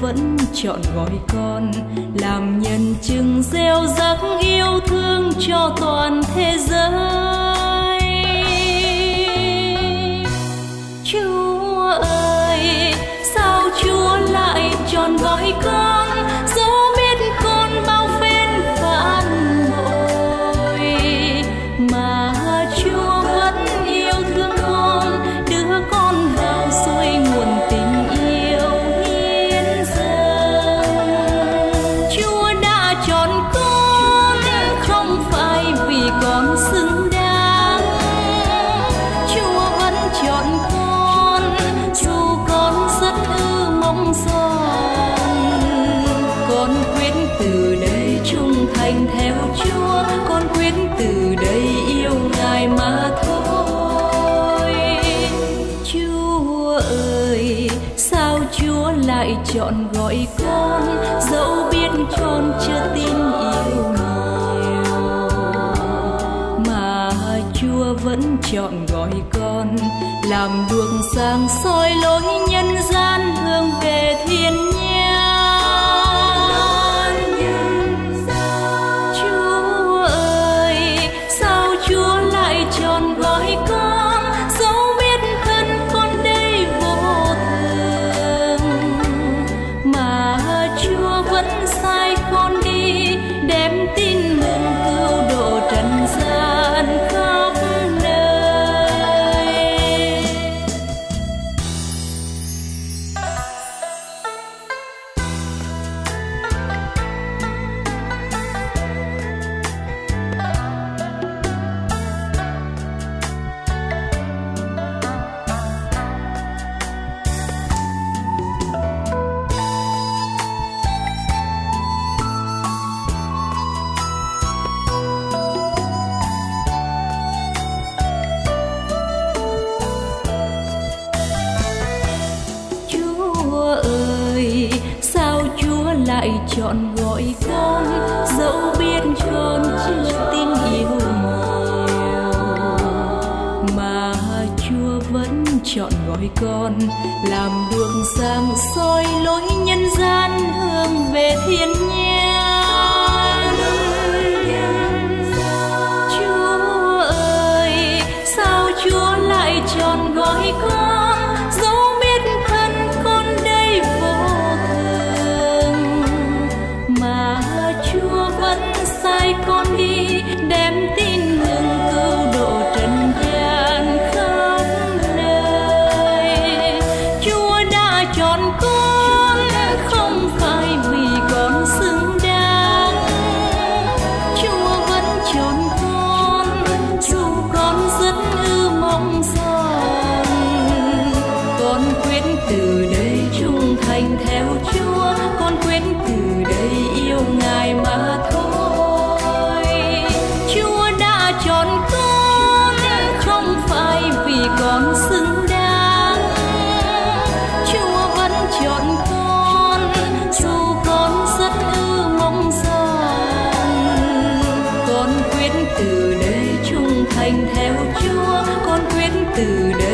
vẫn chọn gọi con làm nhân chứng gieo rắc yêu thương cho toàn thế giới. Chúa ơi, sao Chúa lại chọn gọi con, dẫu biết con bao phen phản bội, mà Chúa vẫn yêu thương con, đưa con vào suối nguồn tình yêu hiến dâng. Chúa đã chọn con không phải vì con xứng đáng, Chúa vẫn chọn con dù con rất mong son. Con quyết từ đây trung thành theo Chúa, con quyết từ đây yêu Ngài mà thôi. Chúa ơi, sao Chúa lại chọn gọi con, dẫu biết con chưa tin yêu nhiều, mà Chúa vẫn chọn gọi con làm luồng sáng soi lối nhân gian hướng về thiên nhãn. Chúa ơi, sao Chúa lại chọn gọi con, dẫu biết thân con đây vô thường, mà Chúa vẫn sai con đi đem tin mừng cứu độ trần gian khắp nơi. Chúa ơi, sao Chúa lại chọn gọi con, dẫu biết con chưa tin yêu nhiều, mà Chúa vẫn chọn gọi con làm đường sáng soi lối nhân gian hướng về thiên nhãn. Chúa ơi, sao Chúa lại chọn gọi con, dẫu biết thân con đây vô thường, mà Chúa vẫn sai con đi đem tin mừng cứu độ trần gian khắp nơi. Chúa đã chọn con không phải vì con xứng đáng, Chúa vẫn chọn con dù con rất mong son. Con quyết từ đây trung thành theo Chúa, con quyết từ đây yêu Ngài mà thôi. Chúa đã chọn con không phải vì con xứng đáng, Chúa vẫn chọn con dù con rất mong son. Con quyết từ đây trung thành theo Chúa, con quyết từ đây